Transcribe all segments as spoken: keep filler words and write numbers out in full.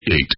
Eight.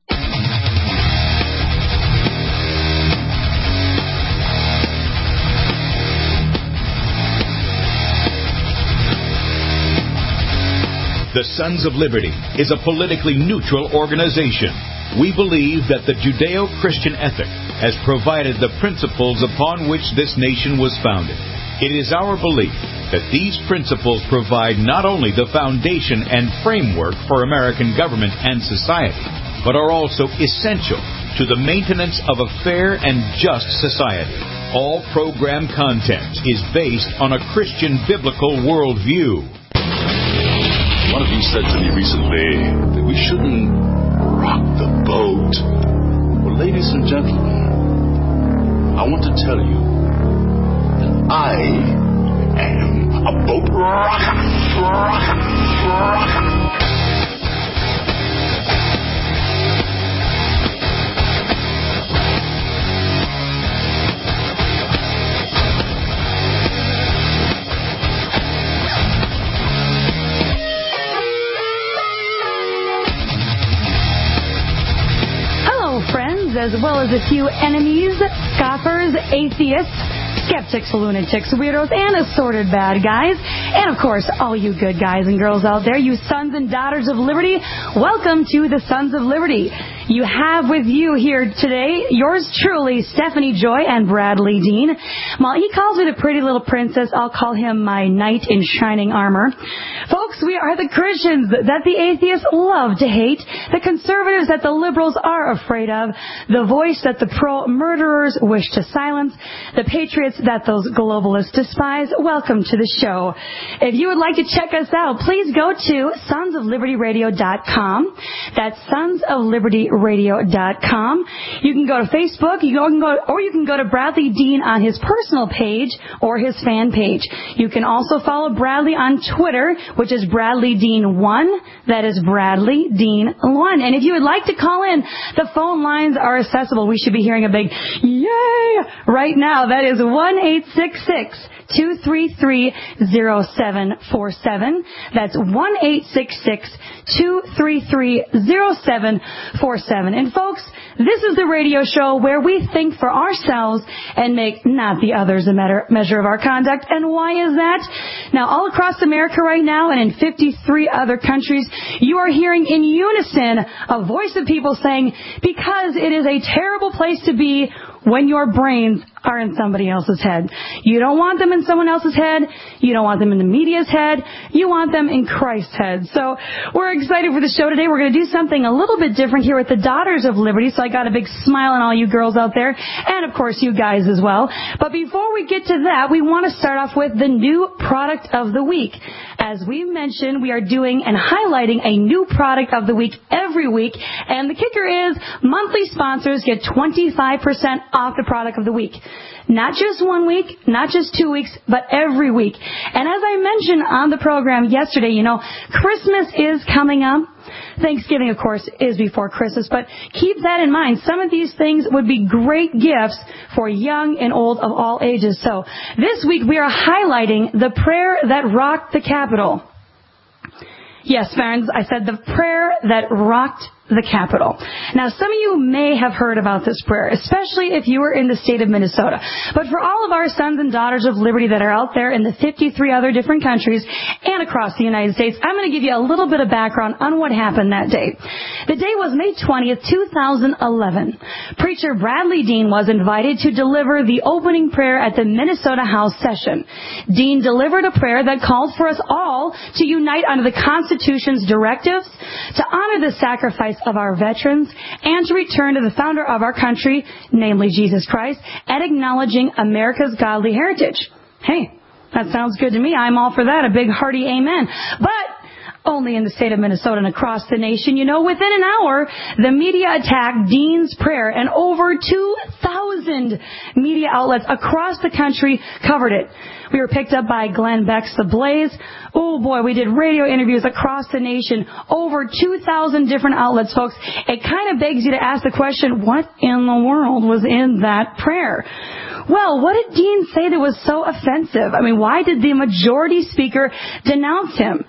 The Sons of Liberty is a politically neutral organization. We believe that the Judeo-Christian ethic has provided the principles upon which this nation was founded. It is our belief that these principles provide not only the foundation and framework for American government and society, but are also essential to the maintenance of a fair and just society. All program content is based on a Christian biblical worldview. One of you said to me recently that we shouldn't rock the boat. Well, ladies and gentlemen, I want to tell you that I am a boat rocker. Rocker. Rocker. As well as a few enemies, scoffers, atheists, skeptics, lunatics, weirdos, and assorted bad guys. And, of course, all you good guys and girls out there, you sons and daughters of liberty, welcome to the Sons of Liberty. You have with you here today yours truly, Stephanie Joy and Bradley Dean. While he calls me the pretty little princess, I'll call him my knight in shining armor. Folks, we are the Christians that the atheists love to hate, the conservatives that the liberals are afraid of, the voice that the pro-murderers wish to silence, the patriots that those globalists despise. Welcome to the show. If you would like to check us out, please go to sons of liberty radio dot com. That's sons of liberty radio dot com. You can go to Facebook, you can go, or you can go to Bradley Dean on his personal page or his fan page. You can also follow Bradley on Twitter, which is Bradley Dean one. That is Bradley Dean one. And if you would like to call in, the phone lines are accessible. We should be hearing a big yay right now. That is one eight six six two three three zero seven four seven. That's one eight six six two three three zero seven four seven. And folks, this is the radio show where we think for ourselves and make not the others a measure of our conduct. And why is that? Now, all across America right now and in fifty-three other countries, you are hearing in unison a voice of people saying, because it is a terrible place to be when your brains are in somebody else's head. You don't want them in someone else's head. You don't want them in the media's head. You want them in Christ's head. So we're excited for the show today. We're going to do something a little bit different here with the Daughters of Liberty. So I got a big smile on all you girls out there. And, of course, you guys as well. But before we get to that, we want to start off with the new product of the week. As we mentioned, we are doing and highlighting a new product of the week every week. And the kicker is monthly sponsors get twenty-five percent off the product of the week. Not just one week, not just two weeks, but every week. And as I mentioned on the program yesterday, you know, Christmas is coming up. Thanksgiving, of course, is before Christmas, but keep that in mind. Some of these things would be great gifts for young and old of all ages. So this week we are highlighting the prayer that rocked the Capitol. Yes, friends, I said the prayer that rocked the Capitol. Now, some of you may have heard about this prayer, especially if you were in the state of Minnesota. But for all of our sons and daughters of liberty that are out there in the fifty-three other different countries and across the United States, I'm going to give you a little bit of background on what happened that day. The day was May twentieth, two thousand eleven. Preacher Bradley Dean was invited to deliver the opening prayer at the Minnesota House session. Dean delivered a prayer that called for us all to unite under the Constitution's directives, to honor the sacrifice of our veterans, and to return to the founder of our country, namely Jesus Christ, and acknowledging America's godly heritage. Hey, that sounds good to me. I'm all for that. A big hearty amen. But only in the state of Minnesota and across the nation. You know, within an hour, the media attacked Dean's prayer, and over two thousand media outlets across the country covered it. We were picked up by Glenn Beck's The Blaze. Oh boy, we did radio interviews across the nation. Over two thousand different outlets, folks. It kind of begs you to ask the question, what in the world was in that prayer? Well, what did Dean say that was so offensive? I mean, why did the majority speaker denounce him?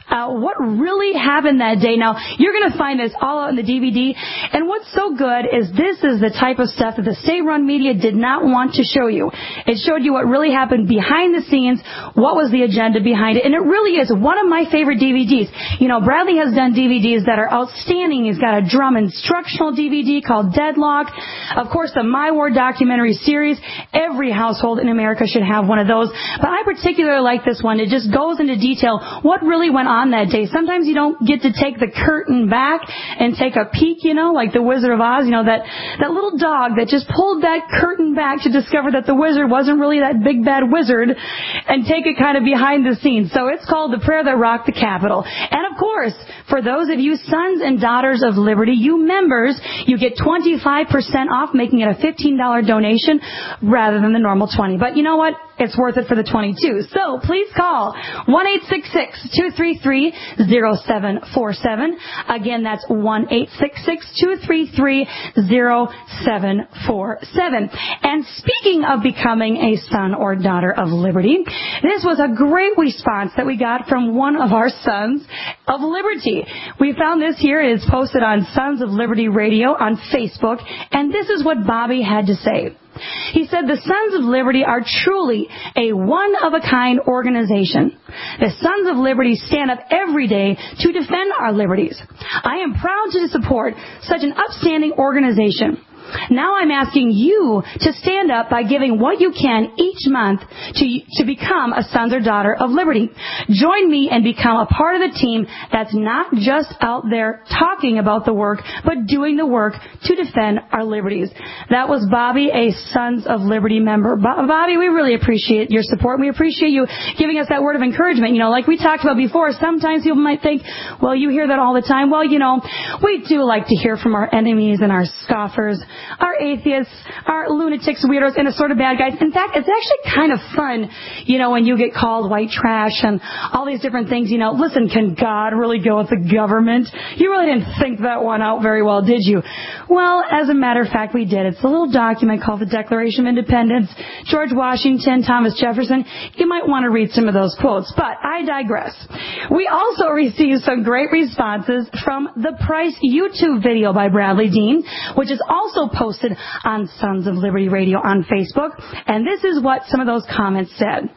uh, what really happened that day. Now, you're going to find this all out in the D V D. And what's so good is this is the type of stuff that the state-run media did not want to show you. It showed you what really happened behind the scenes, what was the agenda behind it. And it really is one of my favorite D V Ds. You know, Bradley has done D V Ds that are outstanding. He's got a drum instructional D V D called Deadlock. Of course, the My War documentary series. Every household in America should have one of those. But I particularly like this one. It just goes into detail what really went on that day. Sometimes you don't get to take the curtain back and take a peek, you know, like the Wizard of Oz, you know, that, that little dog that just pulled that curtain back to discover that the wizard wasn't really that big bad wizard, and take it kind of behind the scenes. So it's called The Prayer That Rocked the Capitol. And of course, for those of you sons and daughters of liberty, you members, you get twenty-five percent off, making it a fifteen dollars donation rather than the normal twenty dollars. But you know what? It's worth it for the twenty-two. So please call one eight six six, two three three, zero seven four seven. Again, that's one eight six six, two three three, zero seven four seven. And speaking of becoming a son or daughter of liberty, this was a great response that we got from one of our Sons of Liberty. We found this here. It's posted on Sons of Liberty Radio on Facebook. And this is what Bobby had to say. He said, the Sons of Liberty are truly a one-of-a-kind organization. The Sons of Liberty stand up every day to defend our liberties. I am proud to support such an upstanding organization. Now I'm asking you to stand up by giving what you can each month to, to become a son or daughter of liberty. Join me and become a part of the team that's not just out there talking about the work, but doing the work to defend our liberties. That was Bobby, a Sons of Liberty member. Bobby, we really appreciate your support. We appreciate you giving us that word of encouragement. You know, like we talked about before, sometimes people might think, well, you hear that all the time. Well, you know, we do like to hear from our enemies and our scoffers, our atheists, our lunatics, weirdos, and assorted bad guys. In fact, it's actually kind of fun, you know, when you get called white trash and all these different things. You know, listen, can God really go with the government? You really didn't think that one out very well, did you? Well, as a matter of fact, we did. It's a little document called the Declaration of Independence. George Washington, Thomas Jefferson. You might want to read some of those quotes, but I digress. We also received some great responses from the Price YouTube video by Bradley Dean, which is also posted on Sons of Liberty Radio on Facebook. And this is what some of those comments said.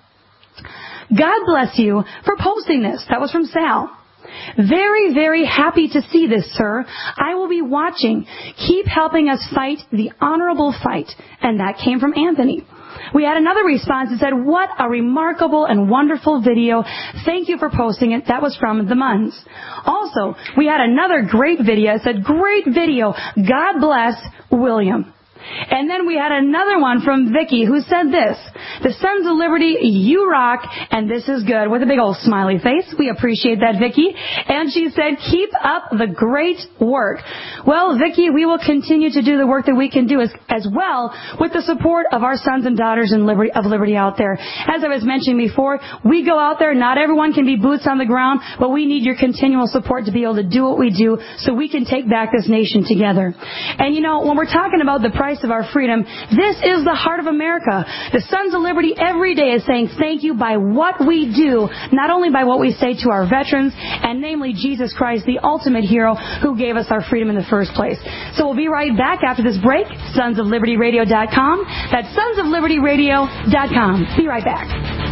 God bless you for posting this. That was from Sal. Very, very happy to see this, sir. I will be watching. Keep helping us fight the honorable fight. And that came from Anthony. We had another response that said, what a remarkable and wonderful video. Thank you for posting it. That was from the Muns. Also, we had another great video. It said, great video. God bless William. And then we had another one from Vicky who said this, the Sons of Liberty, you rock, and this is good, with a big old smiley face. We appreciate that, Vicky. And she said, keep up the great work. Well, Vicky, we will continue to do the work that we can do as, as well with the support of our sons and daughters in liberty, of liberty out there. As I was mentioning before, we go out there, not everyone can be boots on the ground, but we need your continual support to be able to do what we do so we can take back this nation together. And you know, when we're talking about the price of our freedom, this is the heart of America. The Sons of Liberty every day is saying thank you by what we do, not only by what we say to our veterans, and namely Jesus Christ, the ultimate hero who gave us our freedom in the first place. So we'll be right back after this break. sons of liberty radio dot com. That's sons of liberty radio dot com. Be right back.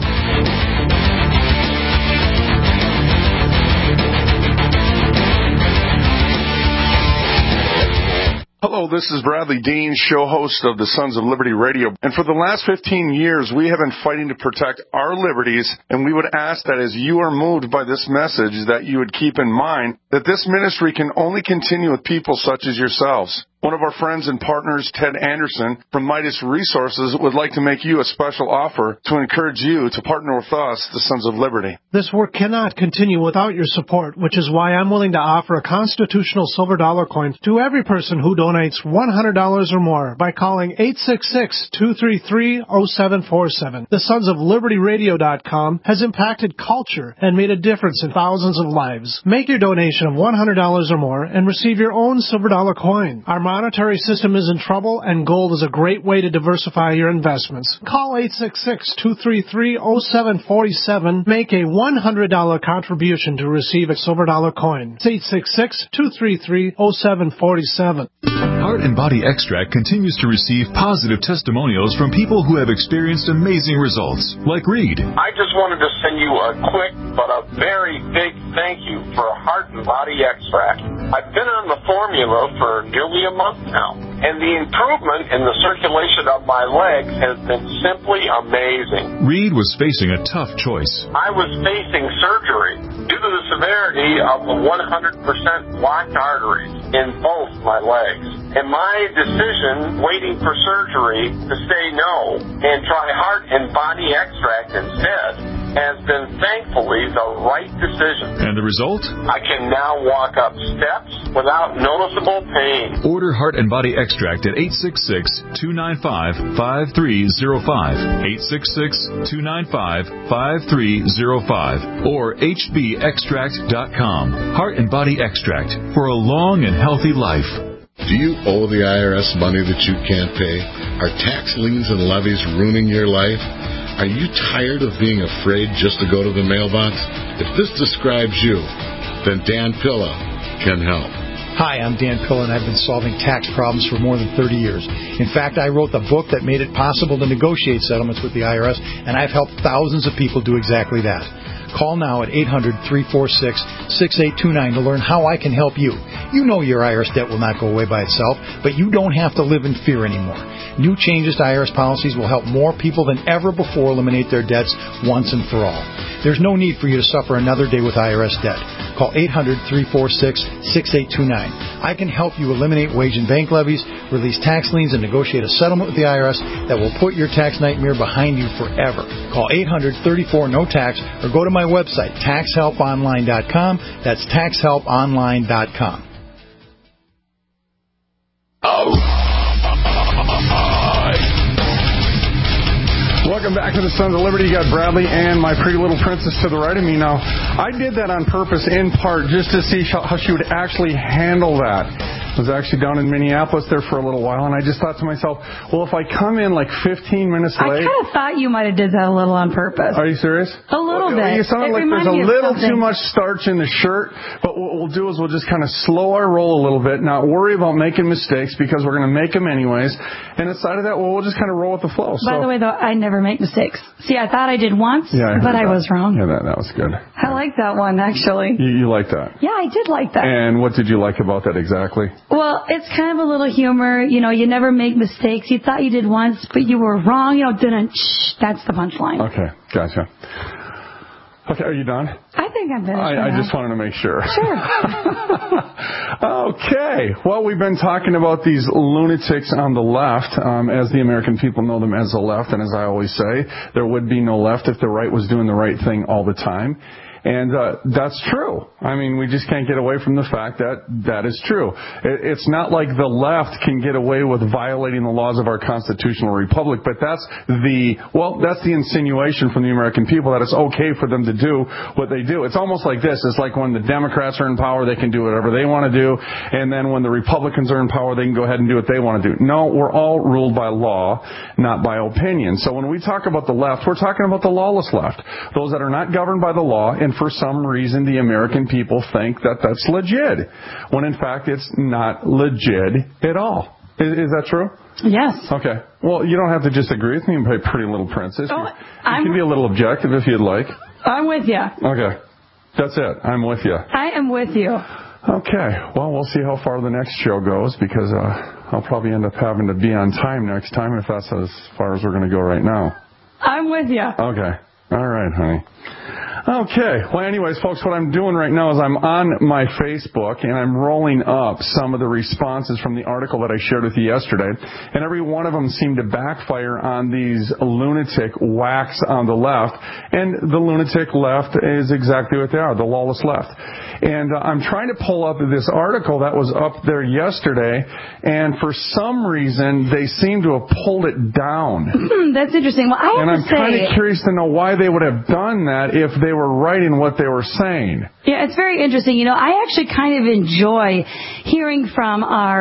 Hello, this is Bradley Dean, show host of the Sons of Liberty Radio. And for the last fifteen years, we have been fighting to protect our liberties, and we would ask that as you are moved by this message, that you would keep in mind that this ministry can only continue with people such as yourselves. One of our friends and partners, Ted Anderson from Midas Resources, would like to make you a special offer to encourage you to partner with us, the Sons of Liberty. This work cannot continue without your support, which is why I'm willing to offer a constitutional silver dollar coin to every person who donates one hundred dollars or more by calling eight six six, two three three, zero seven four seven. The sons of liberty radio dot com has impacted culture and made a difference in thousands of lives. Make your donation of one hundred dollars or more and receive your own silver dollar coin. Our monetary system is in trouble, and gold is a great way to diversify your investments. Call eight six six, two three three, zero seven four seven. Make a one hundred dollars contribution to receive a silver dollar coin. It's eight six six, two three three, zero seven four seven. Heart and Body Extract continues to receive positive testimonials from people who have experienced amazing results, like Reed. I just wanted to send you a quick but a very big thank you for Heart and Body Extract. I've been on the formula for nearly a month now, and the improvement in the circulation of my legs has been simply amazing. Reed was facing a tough choice. I was facing surgery due to the severity of the one hundred percent blocked arteries in both my legs. And my decision, waiting for surgery, to say no and try Heart and Body Extract instead, has been thankfully the right decision. And the result? I can now walk up steps without noticeable pain. Order Heart and Body Extract at eight six six, two nine five, five three zero five, eight six six, two nine five, five three zero five, or h b extract dot com. Heart and Body Extract for a long and healthy life. Do you owe the I R S money that you can't pay? Are tax liens and levies ruining your life? Are you tired of being afraid just to go to the mailbox? If this describes you, then Dan Pilla can help. Hi, I'm Dan Pilla, and I've been solving tax problems for more than thirty years. In fact, I wrote the book that made it possible to negotiate settlements with the I R S, and I've helped thousands of people do exactly that. Call now at eight hundred, three four six, six eight two nine to learn how I can help you. You know your I R S debt will not go away by itself, but you don't have to live in fear anymore. New changes to I R S policies will help more people than ever before eliminate their debts once and for all. There's no need for you to suffer another day with I R S debt. Call eight hundred, three four six, six eight two nine. I can help you eliminate wage and bank levies, release tax liens, and negotiate a settlement with the I R S that will put your tax nightmare behind you forever. Call eight hundred, thirty-four, no tax or go to my website, tax help online dot com. That's tax help online dot com. Oh. Welcome back to the Sons of Liberty. You got Bradley and my pretty little princess to the right of me. Now, I did that on purpose, in part, just to see how she would actually handle that. I was actually down in Minneapolis there for a little while, and I just thought to myself, well, if I come in like fifteen minutes late... I kind of thought you might have did that a little on purpose. Are you serious? A little well, bit. You sound like there's a little too much starch in the shirt, but what we'll do is we'll just kind of slow our roll a little bit, not worry about making mistakes, because we're going to make them anyways, and aside of that, well, we'll just kind of roll with the flow. By so, the way, though, I never make mistakes. See, I thought I did once, yeah, I but I that. was wrong. Yeah, that, that was good. I like that one, actually. You, you like that? Yeah, I did like that. And what did you like about that exactly? Well, it's kind of a little humor. You know, you never make mistakes. You thought you did once, but you were wrong. You know, didn't. Shh, that's the punchline. Okay, gotcha. Okay, are you done? I think I'm finished. I, I just wanted to make sure. Sure. Okay. Well, we've been talking about these lunatics on the left, um, as the American people know them as the left, and as I always say, there would be no left if the right was doing the right thing all the time. And uh, that's true. I mean, we just can't get away from the fact that that is true. It, it's not like the left can get away with violating the laws of our constitutional republic, but that's the, well, that's the insinuation from the American people that it's okay for them to do what they do. It's almost like this. It's like when the Democrats are in power, they can do whatever they want to do, and then when the Republicans are in power, they can go ahead and do what they want to do. No, we're all ruled by law, not by opinion. So when we talk about the left, we're talking about the lawless left, those that are not governed by the law, and for some reason the American people think that that's legit, when in fact it's not legit at all. Is, is that true? Yes. Okay. Well, you don't have to just agree with me, my pretty little princess. Oh, you I'm, you can be a little objective if you'd like. I'm with you. Okay. That's it. I'm with you. I am with you. Okay. Well, we'll see how far the next show goes, because uh, I'll probably end up having to be on time next time, if that's as far as we're going to go right now. I'm with you. Okay. All right, honey. Okay. Well, anyways, folks, what I'm doing right now is I'm on my Facebook, and I'm rolling up some of the responses from the article that I shared with you yesterday. And every one of them seemed to backfire on these lunatic whacks on the left. And the lunatic left is exactly what they are, the lawless left. And uh, I'm trying to pull up this article that was up there yesterday, and for some reason, they seem to have pulled it down. That's interesting. Well, I have and to I'm say, kind of curious to know why they would have done that if they were right in what they were saying. Yeah, it's very interesting. You know, I actually kind of enjoy hearing from our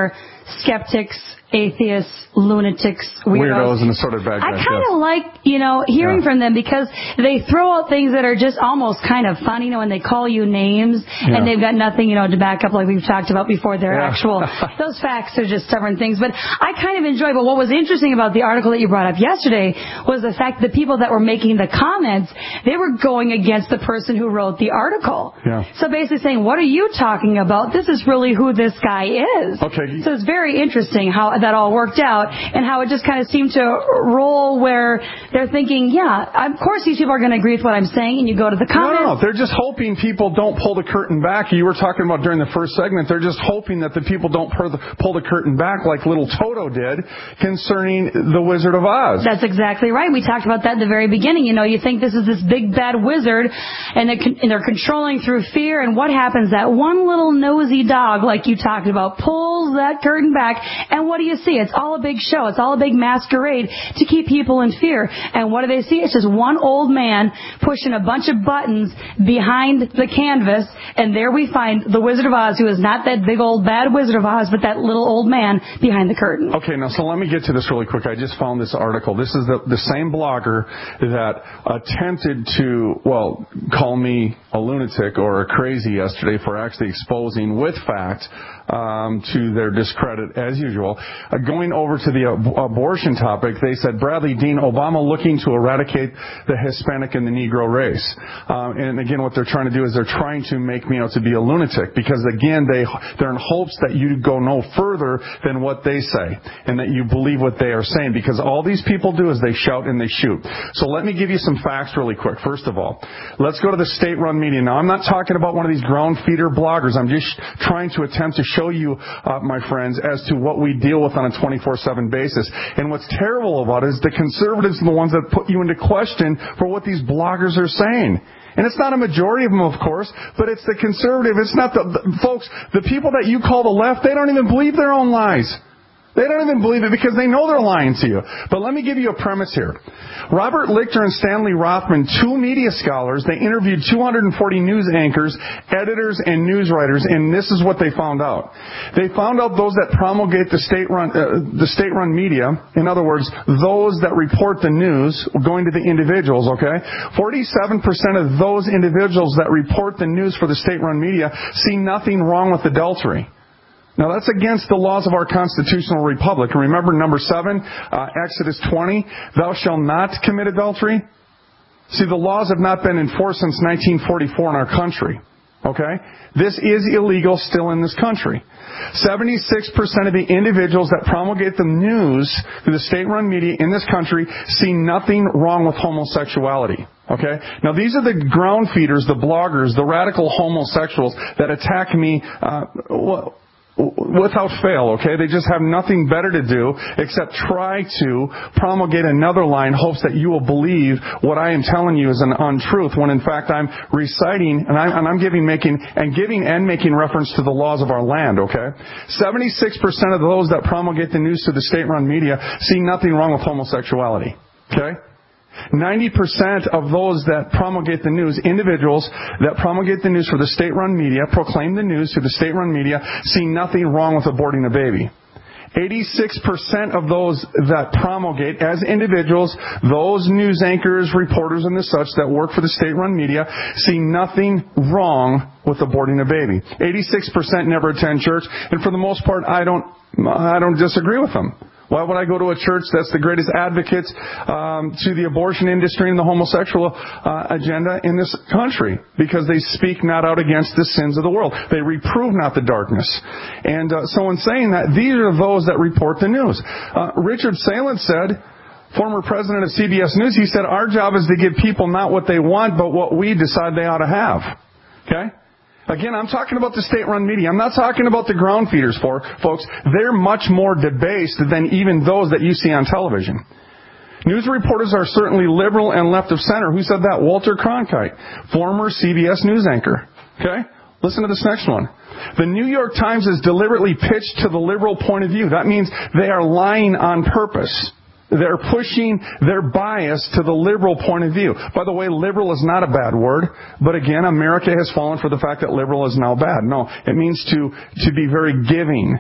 skeptics, atheists, lunatics, weirdos. Weirdos and assorted bad guys. I kind of yes. like, you know, hearing Yeah. from them because they throw out things that are just almost kind of funny, you know, when they call you names Yeah. and they've got nothing, you know, to back up like we've talked about before. Their Yeah. actual, those facts are just stubborn things. But I kind of enjoy, but what was interesting about the article that you brought up yesterday was the fact that the people that were making the comments, they were going against the person who wrote the article. Yeah. So basically saying, what are you talking about? This is really who this guy is. Okay. So it's very interesting how that all worked out and how it just kind of seemed to roll where they're thinking, yeah, of course these people are going to agree with what I'm saying, and you go to the comments. No, no, no. They're just hoping people don't pull the curtain back. You were talking about during the first segment, they're just hoping that the people don't pull the, pull the curtain back like little Toto did concerning the Wizard of Oz. That's exactly right. We talked about that in the very beginning. You know, you think this is this big bad wizard, and they're, and they're controlling through fear, and what happens? That one little nosy dog, like you talked about, pulls that curtain back, and what do you see? It's all a big show. It's all a big masquerade to keep people in fear. And what do they see? It's just one old man pushing a bunch of buttons behind the canvas, and there we find the Wizard of Oz, who is not that big old bad Wizard of Oz, but that little old man behind the curtain. Okay, now, so let me get to this really quick. I just found this article. This is the, the same blogger that attempted to, well, call me a lunatic or a crazy yesterday for actually exposing with fact um, to their discredit, as usual. Uh, going over to the ab- abortion topic, they said, Bradley Dean, Obama looking to eradicate the Hispanic and the Negro race. Um, and again, what they're trying to do is they're trying to make me out to be a lunatic because, again, they, they're in hopes that you go no further than what they say and that you believe what they are saying, because all these people do is they shout and they shoot. So let me give you some facts really quick. First of all, let's go to the state-run media. Now, I'm not talking about one of these ground feeder bloggers. I'm just trying to attempt to show you, uh, my friends, as to what we deal with on a twenty-four seven basis. And what's terrible about it is the conservatives are the ones that put you into question for what these bloggers are saying. And it's not a majority of them, of course, but it's the conservative. It's not the, the folks, the people that you call the left, they don't even believe their own lies. They don't even believe it because they know they're lying to you. But let me give you a premise here. Robert Lichter and Stanley Rothman, two media scholars, they interviewed two hundred forty news anchors, editors, and news writers, and this is what they found out. They found out those that promulgate the state-run, uh, the state-run media, in other words, those that report the news, going to the individuals, okay? forty-seven percent of those individuals that report the news for the state-run media see nothing wrong with adultery. Now, that's against the laws of our constitutional republic. And remember, number seven, uh, Exodus twenty, thou shalt not commit adultery. See, the laws have not been enforced since nineteen forty-four in our country. Okay? This is illegal still in this country. seventy-six percent of the individuals that promulgate the news through the state-run media in this country see nothing wrong with homosexuality. Okay? Now, these are the ground feeders, the bloggers, the radical homosexuals that attack me, uh, well, without fail, okay? They just have nothing better to do except try to promulgate another lie in hopes that you will believe what I am telling you is an untruth, when in fact I'm reciting and I'm, and I'm giving, making, and giving and making reference to the laws of our land, okay? seventy-six percent of those that promulgate the news to the state-run media see nothing wrong with homosexuality, okay? ninety percent of those that promulgate the news, individuals that promulgate the news for the state-run media, proclaim the news to the state-run media, see nothing wrong with aborting a baby. eighty-six percent of those that promulgate as individuals, those news anchors, reporters, and the such that work for the state-run media, see nothing wrong with aborting a baby. eighty-six percent never attend church, and for the most part, I don't, I don't disagree with them. Why would I go to a church that's the greatest advocates um, to the abortion industry and the homosexual uh, agenda in this country? Because they speak not out against the sins of the world. They reprove not the darkness. And uh, so in saying that, these are those that report the news. Uh, Richard Salent said, former president of C B S News, he said, our job is to give people not what they want, but what we decide they ought to have. Okay? Again, I'm talking about the state-run media. I'm not talking about the ground feeders, for folks. They're much more debased than even those that you see on television. News reporters are certainly liberal and left of center. Who said that? Walter Cronkite, former C B S News anchor. Okay? Listen to this next one. The New York Times is deliberately pitched to the liberal point of view. That means they are lying on purpose. They're pushing their bias to the liberal point of view. By the way, liberal is not a bad word, but again, America has fallen for the fact that liberal is now bad. No, it means to, to be very giving.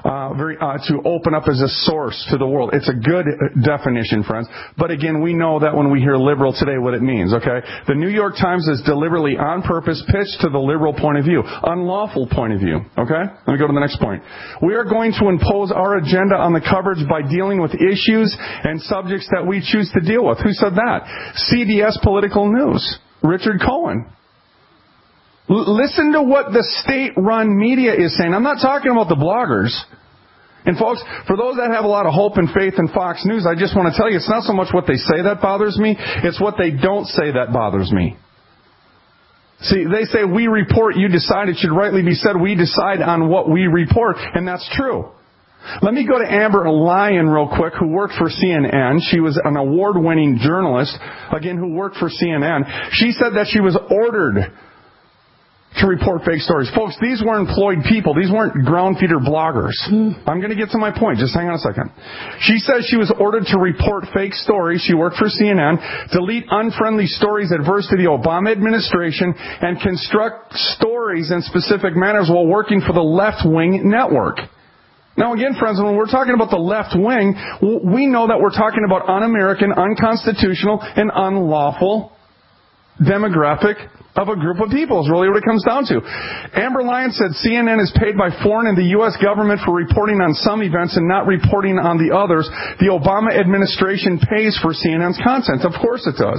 uh, very uh, to open up as a source to the world. It's a good definition, friends. But again, we know that when we hear liberal today, what it means, okay? The New York Times is deliberately on purpose pitched to the liberal point of view, unlawful point of view, okay? Let me go to the next point. We are going to impose our agenda on the coverage by dealing with issues and subjects that we choose to deal with. Who said that? C B S Political News. Richard Cohen. L- listen to what the state-run media is saying. I'm not talking about the bloggers. And folks, for those that have a lot of hope and faith in Fox News, I just want to tell you, it's not so much what they say that bothers me, it's what they don't say that bothers me. See, they say, we report, you decide. It should rightly be said, we decide on what we report, and that's true. Let me go to Amber Lyon real quick, who worked for C N N. She was an award-winning journalist, again, who worked for C N N. She said that she was ordered to report fake stories. Folks, these were employed people. These weren't ground feeder bloggers. Mm. I'm going to get to my point. Just hang on a second. She says she was ordered to report fake stories. She worked for C N N, delete unfriendly stories adverse to the Obama administration, and construct stories in specific manners while working for the left-wing network. Now again, friends, when we're talking about the left wing, we know that we're talking about un-American, unconstitutional, and unlawful demographic of a group of people is really what it comes down to. Amber Lyon said C N N is paid by foreign and the U S government for reporting on some events and not reporting on the others. The Obama administration pays for C N N's content. Of course it does.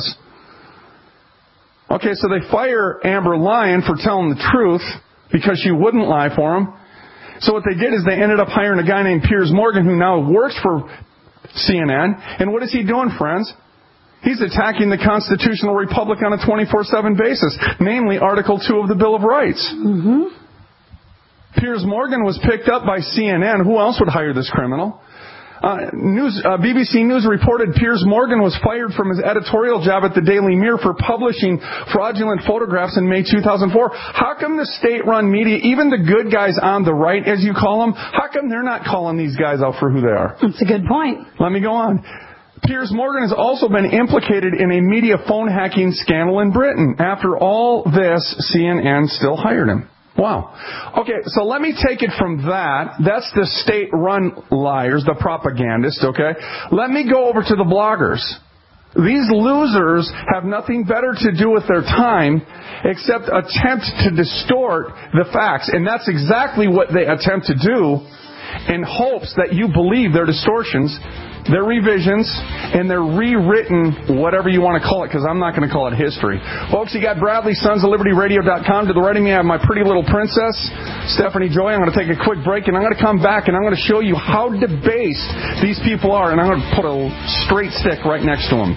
Okay, so they fire Amber Lyon for telling the truth because she wouldn't lie for them. So what they did is they ended up hiring a guy named Piers Morgan, who now works for C N N. And what is he doing, friends? He's attacking the constitutional republic on a twenty-four seven basis, namely Article two of the Bill of Rights. Mm-hmm. Piers Morgan was picked up by C N N. Who else would hire this criminal? Uh, news, uh, B B C News reported Piers Morgan was fired from his editorial job at the Daily Mirror for publishing fraudulent photographs in May two thousand four. How come the state-run media, even the good guys on the right, as you call them, how come they're not calling these guys out for who they are? That's a good point. Let me go on. Piers Morgan has also been implicated in a media phone hacking scandal in Britain. After all this, C N N still hired him. Wow. Okay, so let me take it from that. That's the state-run liars, the propagandists, okay? Let me go over to the bloggers. These losers have nothing better to do with their time except attempt to distort the facts. And that's exactly what they attempt to do in hopes that you believe their distortions, their revisions, and their rewritten, whatever you want to call it, because I'm not going to call it history. Folks, you got Bradley, Sons of Liberty Radio dot com. To the right of me, I have my pretty little princess, Stephanie Joy. I'm going to take a quick break, and I'm going to come back, and I'm going to show you how debased these people are, and I'm going to put a straight stick right next to them.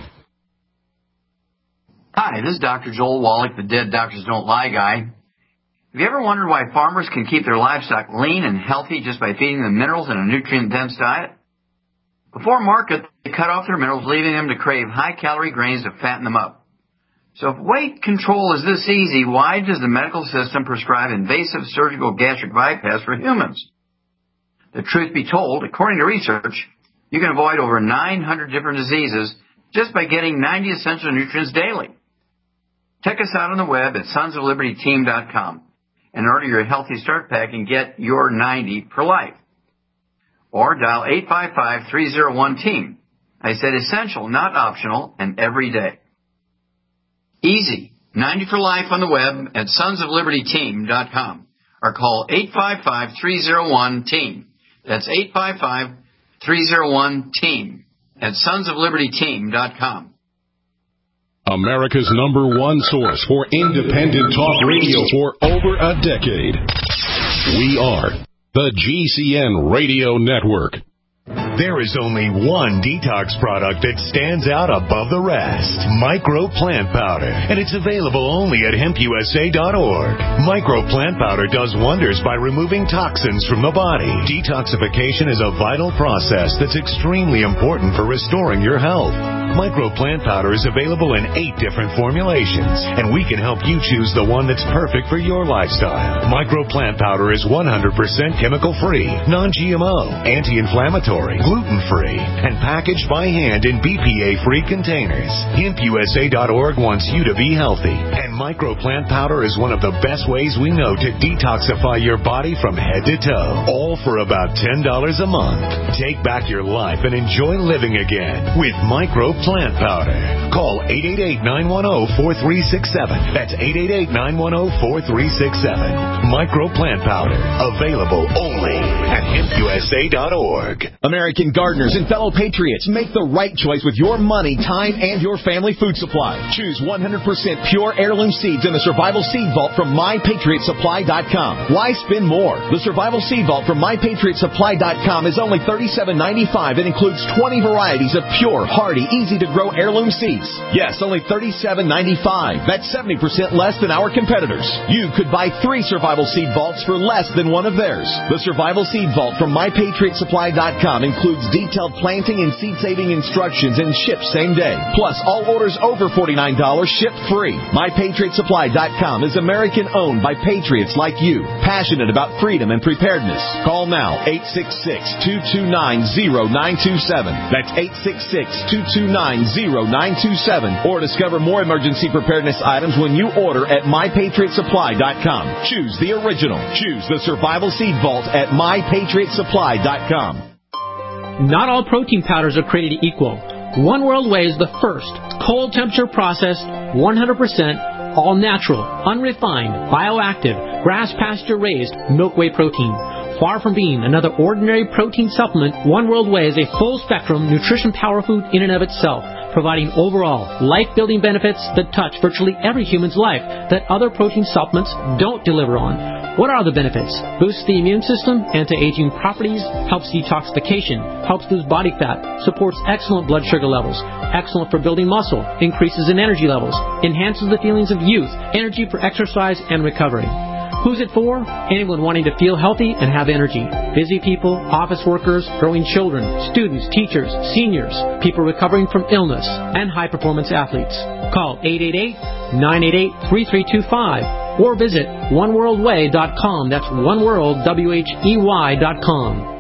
Hi, this is Doctor Joel Wallach, the Dead Doctors Don't Lie guy. Have you ever wondered why farmers can keep their livestock lean and healthy just by feeding them minerals in a nutrient-dense diet? Before market, they cut off their minerals, leaving them to crave high-calorie grains to fatten them up. So if weight control is this easy, why does the medical system prescribe invasive surgical gastric bypass for humans? The truth be told, according to research, you can avoid over nine hundred different diseases just by getting ninety essential nutrients daily. Check us out on the web at sons of liberty team dot com and order your Healthy Start Pack and get your ninety for life. Or dial eight five five, three oh one, team. I said essential, not optional, and every day. Easy. ninety for life on the web at sons of liberty team dot com. Or call eight five five, three oh one, team. That's eight five five, three oh one, team at sons of liberty team dot com. America's number one source for independent talk radio for over a decade. We are the G C N Radio Network. There is only one detox product that stands out above the rest. Micro Plant Powder. And it's available only at hemp u s a dot org. Micro Plant Powder does wonders by removing toxins from the body. Detoxification is a vital process that's extremely important for restoring your health. Micro Plant Powder is available in eight different formulations, and we can help you choose the one that's perfect for your lifestyle. Micro Plant Powder is one hundred percent chemical-free, non-G M O, anti-inflammatory, gluten-free, and packaged by hand in B P A-free containers. Hemp U S A dot org wants you to be healthy, and Micro Plant Powder is one of the best ways we know to detoxify your body from head to toe, all for about ten dollars a month. Take back your life and enjoy living again with Micro Plant Powder. Call eight eight eight, nine one zero, four three six seven. That's eight eight eight, nine one zero, four three six seven. Micro Plant Powder. Available only at hemp U S A dot org. American gardeners and fellow patriots, make the right choice with your money, time, and your family food supply. Choose one hundred percent pure heirloom seeds in the Survival Seed Vault from my patriot supply dot com. Why spend more? The Survival Seed Vault from my patriot supply dot com is only thirty-seven ninety-five and includes twenty varieties of pure, hardy, easy-to-grow heirloom seeds. Yes, only thirty-seven ninety-five. That's seventy percent less than our competitors. You could buy three Survival Seed Vaults for less than one of theirs. The Survival Seed Vault from my patriot supply dot com includes detailed planting and seed-saving instructions and ships same day. Plus, all orders over forty-nine dollars ship free. my patriot supply dot com is American-owned by patriots like you, passionate about freedom and preparedness. Call now, eight six six, two two nine, zero nine two seven. That's eight six six, two two nine, zero nine two seven. Or discover more emergency preparedness items when you order at my patriot supply dot com. Choose the original. Choose the Survival Seed Vault at my patriot supply dot com. Not all protein powders are created equal. One World Whey is the first cold temperature processed, one hundred percent all natural, unrefined, bioactive, grass pasture raised milk whey protein. Far from being another ordinary protein supplement, One World Whey is a full spectrum nutrition power food in and of itself, providing overall life-building benefits that touch virtually every human's life that other protein supplements don't deliver on. What are the benefits? Boosts the immune system, anti-aging properties, helps detoxification, helps lose body fat, supports excellent blood sugar levels, excellent for building muscle, increases in energy levels, enhances the feelings of youth, energy for exercise and recovery. Who's it for? Anyone wanting to feel healthy and have energy. Busy people, office workers, growing children, students, teachers, seniors, people recovering from illness, and high-performance athletes. Call eight eight eight, nine eight eight, three three two five or visit one world whey dot com. That's one world, W H E Y dot com.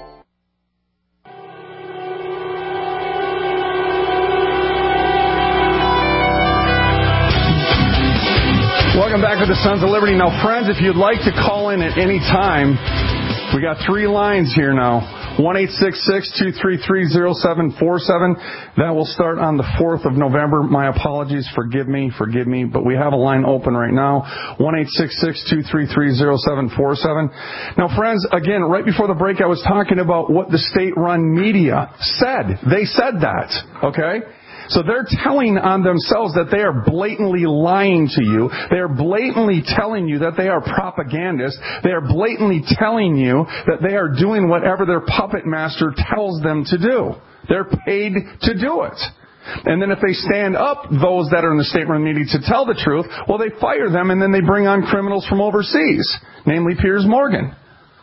Welcome back to the Sons of Liberty. Now, friends, if you'd like to call in at any time, we got three lines here now. one eight six six, two three three, zero seven four seven. That will start on the fourth of November. My apologies. Forgive me. Forgive me. But we have a line open right now. one eight six six, two three three, zero seven four seven. Now, friends, again, right before the break, I was talking about what the state-run media said. They said that. Okay? So they're telling on themselves that they are blatantly lying to you. They are blatantly telling you that they are propagandists. They are blatantly telling you that they are doing whatever their puppet master tells them to do. They're paid to do it. And then if they stand up, those that are in the state-run media, to tell the truth, well, they fire them and then they bring on criminals from overseas, namely Piers Morgan.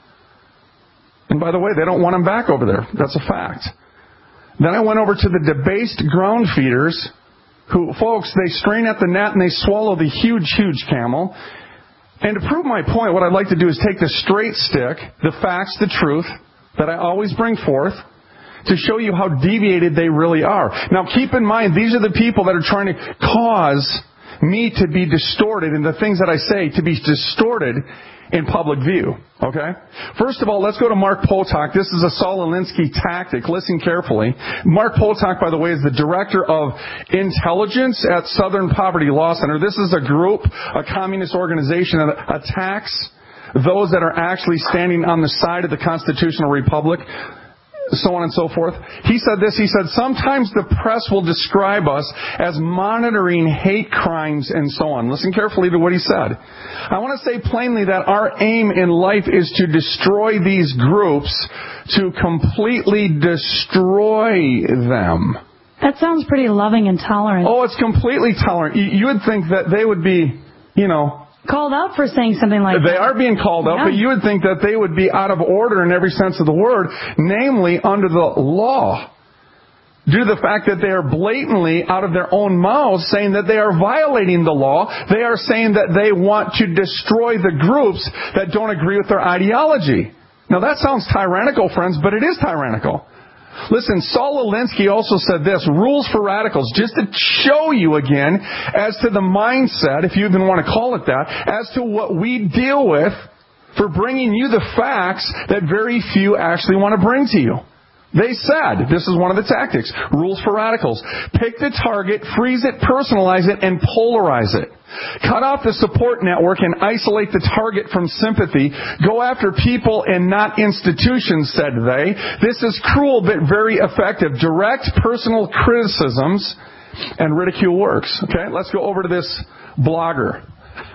And by the way, they don't want him back over there. That's a fact. Then I went over to the debased ground feeders who, folks, they strain at the net and they swallow the huge, huge camel. And to prove my point, what I'd like to do is take the straight stick, the facts, the truth, that I always bring forth, to show you how deviated they really are. Now, keep in mind, these are the people that are trying to cause me to be distorted and the things that I say to be distorted in public view. Okay? First of all, let's go to Mark Potok. This is a Saul Alinsky tactic. Listen carefully. Mark Potok, by the way, is the director of intelligence at Southern Poverty Law Center. This is a group, a communist organization that attacks those that are actually standing on the side of the constitutional republic, so on and so forth. He said this, he said, sometimes the press will describe us as monitoring hate crimes and so on. Listen carefully to what he said. I want to say plainly that our aim in life is to destroy these groups, to completely destroy them. That sounds pretty loving and tolerant. Oh, it's completely tolerant. You would think that they would be, you know, called out for saying something like they that. They are being called out, yeah. But you would think that they would be out of order in every sense of the word, namely under the law. due to the fact that they are blatantly, out of their own mouths, saying that they are violating the law. They are saying that they want to destroy the groups that don't agree with their ideology. Now that sounds tyrannical, friends, but it is tyrannical. Listen, Saul Alinsky also said this, rules for radicals, just to show you again as to the mindset, if you even want to call it that, as to what we deal with for bringing you the facts that very few actually want to bring to you. They said, this is one of the tactics, rules for radicals. Pick the target, freeze it, personalize it, and polarize it. Cut off the support network and isolate the target from sympathy. Go after people and not institutions, said they. This is cruel but very effective. Direct personal criticisms and ridicule works. Okay, let's go over to this blogger.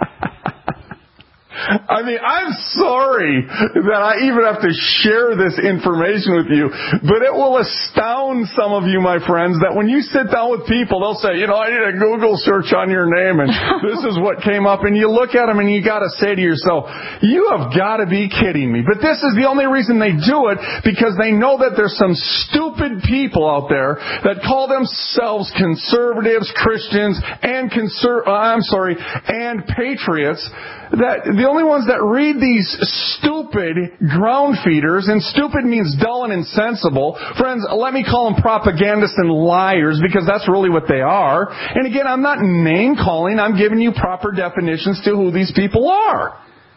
I mean, I'm sorry that I even have to share this information with you, but it will astound some of you, my friends, that when you sit down with people, they'll say, you know, I did a Google search on your name, and this is what came up, and you look at them and you got to say to yourself, you have got to be kidding me. But this is the only reason they do it, because they know that there's some stupid people out there that call themselves conservatives, Christians, and conser- uh, I'm sorry, and patriots, that the only ones that read these stupid ground feeders, and stupid means dull and insensible. Friends, let me call them propagandists and liars, because that's really what they are. And again, I'm not name calling, I'm giving you proper definitions to who these people are.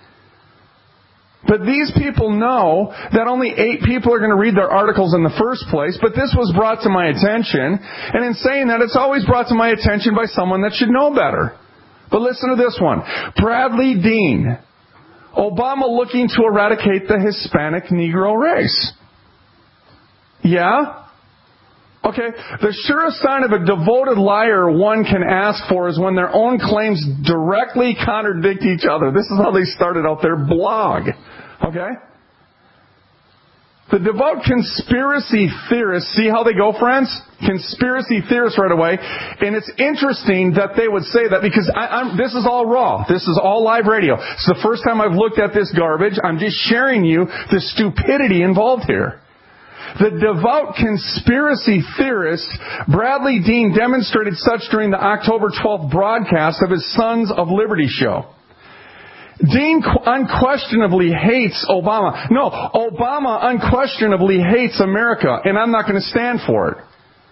But these people know that only eight people are going to read their articles in the first place, but this was brought to my attention, and in saying that, it's always brought to my attention by someone that should know better. But listen to this one. Bradley Dean. Obama looking to eradicate the Hispanic Negro race. Yeah? Okay. The surest sign of a devoted liar one can ask for is when their own claims directly contradict each other. This is how they started out their blog. Okay? The devout conspiracy theorists, see how they go, friends? Conspiracy theorists right away. And it's interesting that they would say that, because I, I'm, this is all raw. This is all live radio. It's the first time I've looked at this garbage. I'm just sharing you the stupidity involved here. The devout conspiracy theorist, Bradley Dean, demonstrated such during the October twelfth broadcast of his Sons of Liberty show. Dean unquestionably hates Obama. No, Obama unquestionably hates America, and I'm not going to stand for it.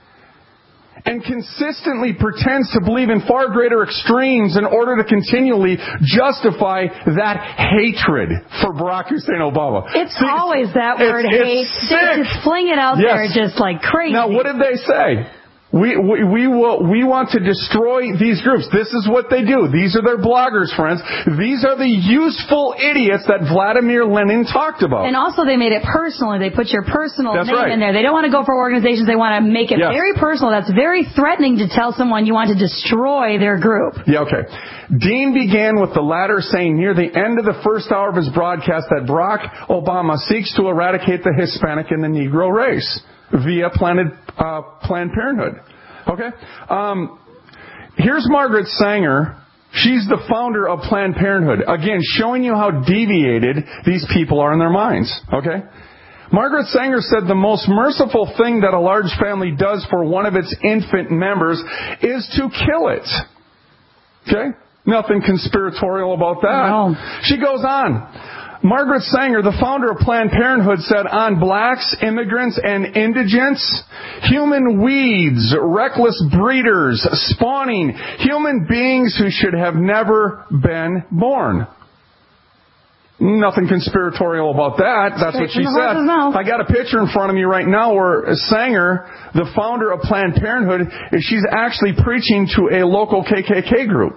And consistently pretends to believe in far greater extremes in order to continually justify that hatred for Barack Hussein Obama. It's See, always that it's, word, it's hate. Sick. Just fling it out Yes. there just like crazy. Now, what did they say? We, we, we will, we want to destroy these groups. This is what they do. These are their bloggers, friends. These are the useful idiots that Vladimir Lenin talked about. And also they made it personal. They put your personal That's name right. in there. They don't want to go for organizations. They want to make it Yes. very personal. That's very threatening to tell someone you want to destroy their group. Yeah, okay. Dean began with the latter saying near the end of the first hour of his broadcast that Barack Obama seeks to eradicate the Hispanic and the Negro race via Planned, uh, Planned Parenthood. Okay? Um, here's Margaret Sanger. She's the founder of Planned Parenthood. Again, showing you how deviated these people are in their minds. Okay? Margaret Sanger said the most merciful thing that a large family does for one of its infant members is to kill it. Okay? Nothing conspiratorial about that. No. She goes on. Margaret Sanger, the founder of Planned Parenthood, said on blacks, immigrants, and indigents, human weeds, reckless breeders, spawning human beings who should have never been born. Nothing conspiratorial about that. That's what she said. I got a picture in front of me right now where Sanger, the founder of Planned Parenthood, she's actually preaching to a local K K K group.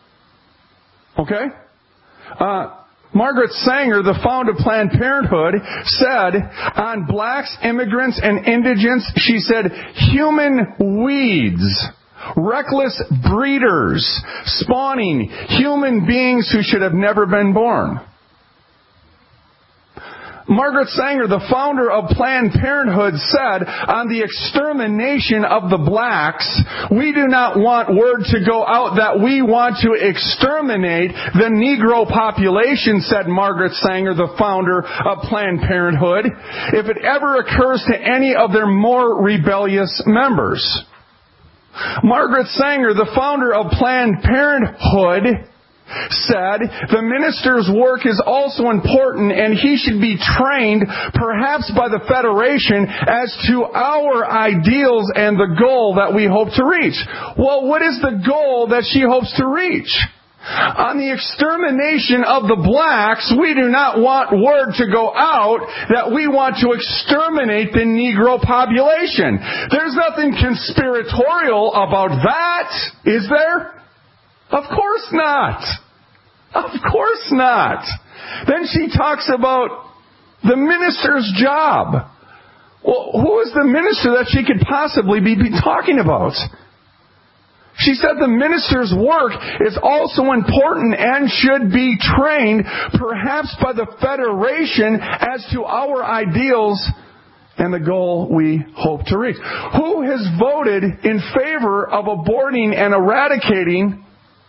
Okay? Uh, Margaret Sanger, the founder of Planned Parenthood, said on blacks, immigrants, and indigents, she said, human weeds, reckless breeders, spawning human beings who should have never been born. Margaret Sanger, the founder of Planned Parenthood, said on the extermination of the blacks, we do not want word to go out that we want to exterminate the Negro population, said Margaret Sanger, the founder of Planned Parenthood, if it ever occurs to any of their more rebellious members. Margaret Sanger, the founder of Planned Parenthood, said the minister's work is also important and he should be trained, perhaps by the Federation, as to our ideals and the goal that we hope to reach. Well, what is the goal that she hopes to reach? On the extermination of the blacks, we do not want word to go out that we want to exterminate the Negro population. There's nothing conspiratorial about that, is there? Of course not. Of course not. Then she talks about the minister's job. Well, who is the minister that she could possibly be, be talking about? She said the minister's work is also important and should be trained, perhaps by the Federation, as to our ideals and the goal we hope to reach. Who has voted in favor of aborting and eradicating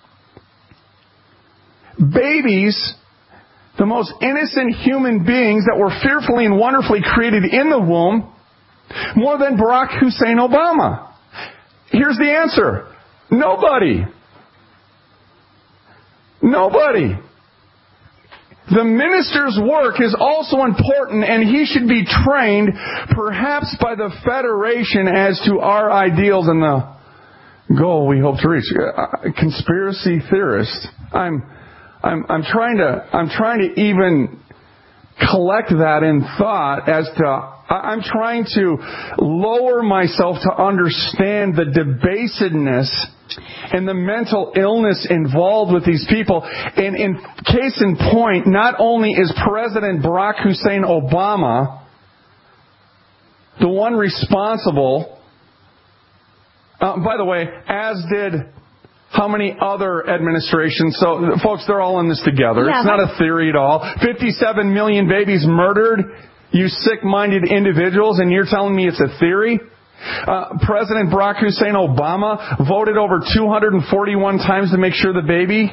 babies, the most innocent human beings that were fearfully and wonderfully created in the womb, more than Barack Hussein Obama? Here's the answer. Nobody. Nobody. The minister's work is also important and he should be trained, perhaps by the Federation, as to our ideals and the goal we hope to reach. Uh, conspiracy theorist. I'm I'm, I'm trying to, I'm trying to even collect that in thought as to, I'm trying to lower myself to understand the debasedness and the mental illness involved with these people. And in case in point, not only is President Barack Hussein Obama the one responsible, uh, by the way, as did how many other administrations? So, folks, they're all in this together. Yeah, it's not a theory at all. fifty-seven million babies murdered, you sick-minded individuals, and you're telling me it's a theory? Uh, President Barack Hussein Obama voted over two hundred forty-one times to make sure the baby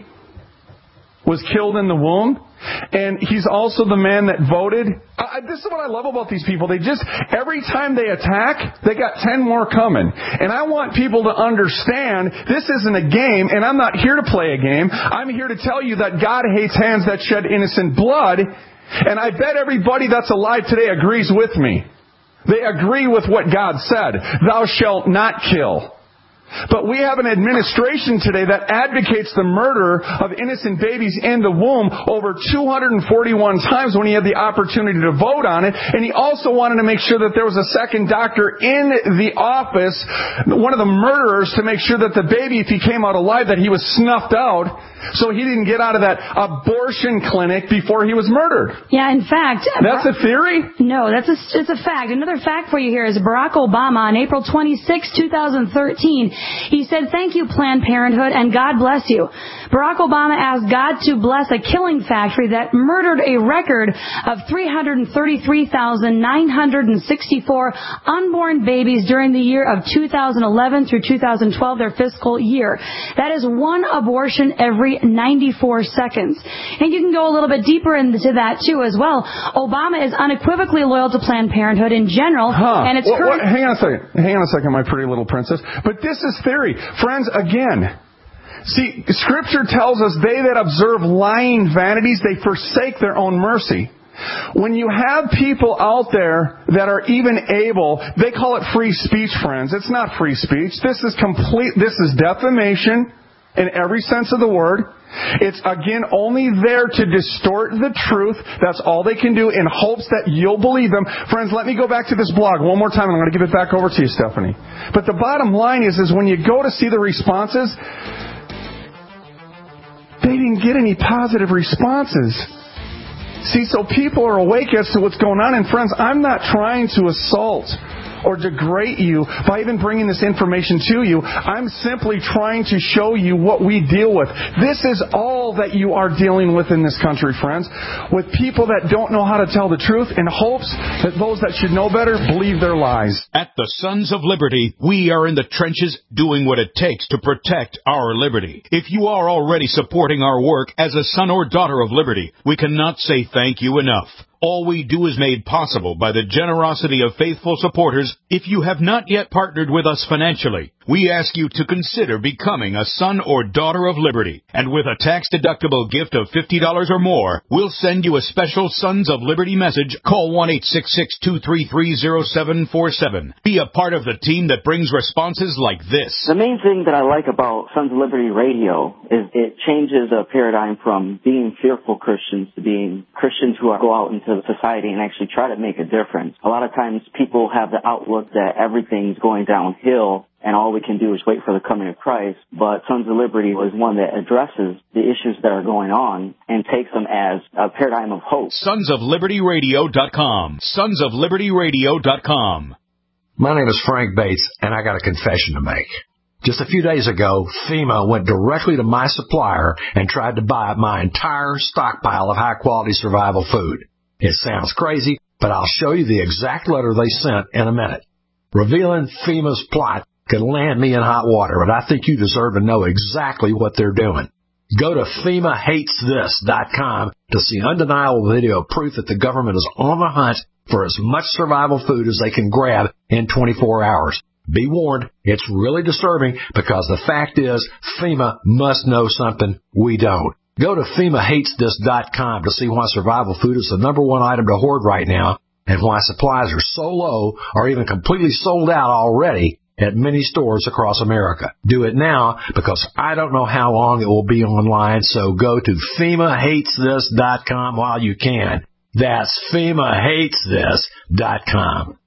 was killed in the womb. And he's also the man that voted. Uh, this is what I love about these people. They just, every time they attack, they got ten more coming. And I want people to understand this isn't a game, and I'm not here to play a game. I'm here to tell you that God hates hands that shed innocent blood. And I bet everybody that's alive today agrees with me. They agree with what God said. Thou shalt not kill. But we have an administration today that advocates the murder of innocent babies in the womb over two hundred forty-one times when he had the opportunity to vote on it. And he also wanted to make sure that there was a second doctor in the office, one of the murderers, to make sure that the baby, if he came out alive, that he was snuffed out so he didn't get out of that abortion clinic before he was murdered. Yeah, in fact... That's a theory? No, that's a, it's a fact. Another fact for you here is Barack Obama on April twenty-sixth, twenty thirteen, he said, "Thank you, Planned Parenthood, and God bless you." Barack Obama asked God to bless a killing factory that murdered a record of three hundred thirty-three thousand nine hundred sixty-four unborn babies during the year of two thousand eleven through two thousand twelve, their fiscal year. That is one abortion every ninety-four seconds. And you can go a little bit deeper into that, too, as well. Obama is unequivocally loyal to Planned Parenthood in general, huh. and it's what, current... what, hang on a second. Hang on a second, my pretty little princess. But this is theory. Friends, again... See, Scripture tells us they that observe lying vanities, they forsake their own mercy. When you have people out there that are even able, they call it free speech, friends. It's not free speech. This is complete, this is defamation in every sense of the word. It's, again, only there to distort the truth. That's all they can do in hopes that you'll believe them. Friends, let me go back to this blog one more time, and I'm going to give it back over to you, Stephanie. But the bottom line is, is when you go to see the responses, they didn't get any positive responses. See, so people are awake as to what's going on. And friends, I'm not trying to assault or degrade you by even bringing this information to you. I'm simply trying to show you what we deal with. This is all that you are dealing with in this country, friends, with people that don't know how to tell the truth in hopes that those that should know better believe their lies. At the Sons of Liberty, we are in the trenches doing what it takes to protect our liberty. If you are already supporting our work as a son or daughter of liberty, we cannot say thank you enough. All we do is made possible by the generosity of faithful supporters. If you have not yet partnered with us financially, we ask you to consider becoming a son or daughter of liberty. And with a tax-deductible gift of fifty dollars or more, we'll send you a special Sons of Liberty message. Call one eight six six, two three three, zero seven four seven. Be a part of the team that brings responses like this. The main thing that I like about Sons of Liberty Radio is it changes a paradigm from being fearful Christians to being Christians who go out into society and actually try to make a difference. A lot of times people have the outlook that everything's going downhill and all we can do is wait for the coming of Christ, but Sons of Liberty is one that addresses the issues that are going on and takes them as a paradigm of hope. Sons of Liberty Radio dot com. Sons of Liberty Radio dot com. My name is Frank Bates, and I got a confession to make. Just a few days ago, FEMA went directly to my supplier and tried to buy up my entire stockpile of high-quality survival food. It sounds crazy, but I'll show you the exact letter they sent in a minute. Revealing FEMA's plot could land me in hot water, but I think you deserve to know exactly what they're doing. Go to FEMA hates this dot com to see undeniable video proof that the government is on the hunt for as much survival food as they can grab in twenty-four hours. Be warned, it's really disturbing because the fact is FEMA must know something we don't. Go to FEMA hates this dot com to see why survival food is the number one item to hoard right now and why supplies are so low or even completely sold out already at many stores across America. Do it now because I don't know how long it will be online, so go to FEMA hates this dot com while you can. That's FEMA hates this dot com.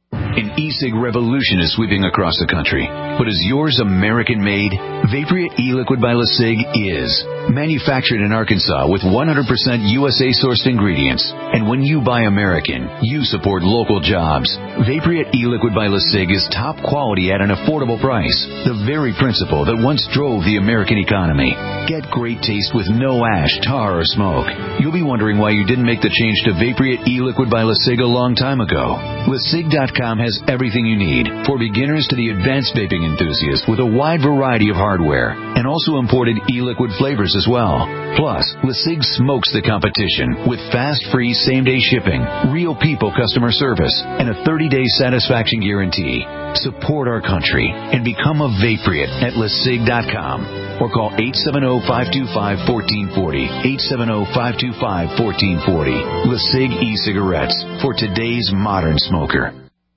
An e-cig revolution is sweeping across the country. But is yours American-made? Vaporeat e-liquid by LeSig is. Manufactured in Arkansas with one hundred percent U S A-sourced ingredients. And when you buy American, you support local jobs. Vaporeat e-liquid by LeSig is top quality at an affordable price. The very principle that once drove the American economy. Get great taste with no ash, tar, or smoke. You'll be wondering why you didn't make the change to Vaporeat e-liquid by LeSig a long time ago. LeSig dot com has everything you need, for beginners to the advanced vaping enthusiast, with a wide variety of hardware, and also imported e-liquid flavors as well. Plus, LeSig smokes the competition with fast, free, same-day shipping, real people customer service, and a thirty-day satisfaction guarantee. Support our country and become a Vaporeat at LeSig dot com or call eight seven zero, five two five, one four four zero, eight seven zero, five two five, one four four zero. LeSig e-cigarettes for today's modern smoker.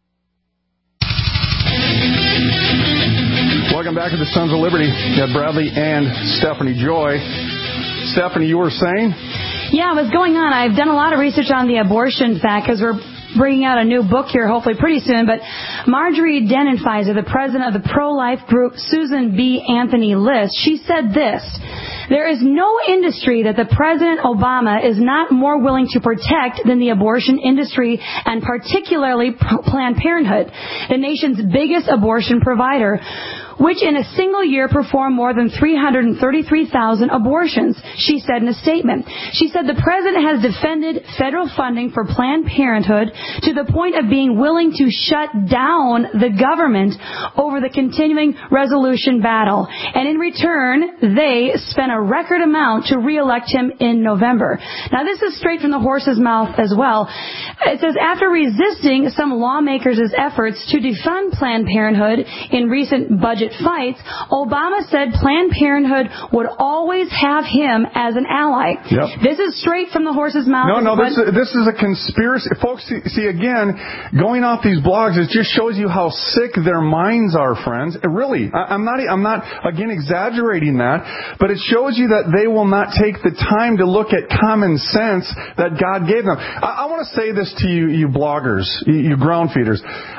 Welcome back to the Sons of Liberty. You have Bradley and Stephanie Joy. Stephanie, you were saying? Yeah, what's going on? I've done a lot of research on the abortion fact because we're bringing out a new book here, hopefully pretty soon. But Marjorie Denenpfizer, the president of the pro-life group Susan B. Anthony List, she said this: there is no industry that the President Obama is not more willing to protect than the abortion industry, and particularly Planned Parenthood, the nation's biggest abortion provider, which in a single year performed more than three hundred thirty-three thousand abortions, she said in a statement. She said the president has defended federal funding for Planned Parenthood to the point of being willing to shut down the government over the continuing resolution battle. And in return, they spent a record amount to re-elect him in November. Now, this is straight from the horse's mouth as well. It says, after resisting some lawmakers' efforts to defund Planned Parenthood in recent budget fights, Obama said Planned Parenthood would always have him as an ally. Yep. This is straight from the horse's mouth. No, no, this is, this is a conspiracy. Folks, see, see, again, going off these blogs, it just shows you how sick their minds are, friends. It really, I, I'm not, I'm not, again, exaggerating that, but it shows you that they will not take the time to look at common sense that God gave them. I, I want to say this to you, you bloggers, you, you ground feeders.